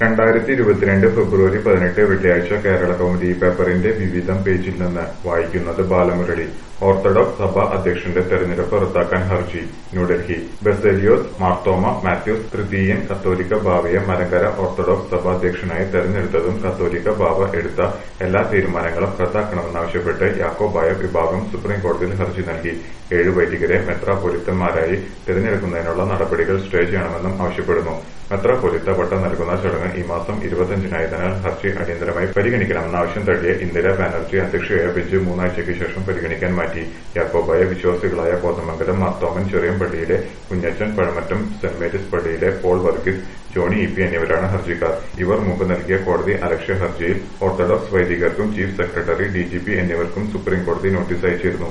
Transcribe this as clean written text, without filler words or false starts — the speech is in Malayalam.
2022 ഫെബ്രുവരി 18 വെള്ളിയാഴ്ച കേരളകൗമുദി പേപ്പറിന്റെ വിവിധം പേജിൽ നിന്ന് വായിക്കുന്നത് ബാലമുരളി. ഓർത്തഡോക്സ് സഭ അധ്യക്ഷന്റെ തെരഞ്ഞെടുപ്പ് റദ്ദാക്കാൻ ഹർജി. ന്യൂഡൽഹി. ബസേലിയോസ് മാർത്തോമ മാത്യൂസ് തൃതീയൻ കത്തോലിക്ക ബാവയെ മലങ്കര ഓർത്തഡോക്സ് സഭ അധ്യക്ഷനായി തെരഞ്ഞെടുത്തതും കത്തോലിക്ക ബാവ എടുത്ത എല്ലാ തീരുമാനങ്ങളും റദ്ദാക്കണമെന്നാവശ്യപ്പെട്ട് യാക്കോബായ വിഭാഗം സുപ്രീംകോടതിയിൽ ഹർജി നൽകി. 7 വൈദികരെ മെത്രാപ്പൊലീത്തമാരായി തിരഞ്ഞെടുക്കുന്നതിനുള്ള നടപടികൾ സ്റ്റേ ചെയ്യണമെന്നും ആവശ്യപ്പെടുന്നു. മെത്രാപ്പൊലീത്ത പട്ടം നൽകുന്ന ചടങ്ങ് ഈ മാസം 25-നായതിനാൽ ഹർജി അടിയന്തരമായി പരിഗണിക്കണമെന്ന ആവശ്യം തള്ളിയ ഇന്ദിര ബാനർജി അധ്യക്ഷയായ ബെഞ്ച് 3 ആഴ്ചയ്ക്ക് ശേഷം പരിഗണിക്കാൻ മാറ്റി. യാക്കോബായ വിശ്വാസികളായ കോതമംഗലം മാർത്തോമൻ ചെറിയമ്പള്ളിയിലെ കുഞ്ഞച്ചൻ, പഴമറ്റം സെന്റ് മേരീസ് പള്ളിയിലെ Paul Varghese, Johny E P എന്നിവരാണ് ഹർജിക്കാർ. ഇവർ മുമ്പ് നൽകിയ കോടതി അലക്ഷ്യ ഹർജിയിൽ ഓർത്തഡോക്സ് വൈദികർക്കും ചീഫ് സെക്രട്ടറി, ഡിജിപി എന്നിവർക്കും സുപ്രീംകോടതി നോട്ടീസ് അയച്ചിരുന്നു.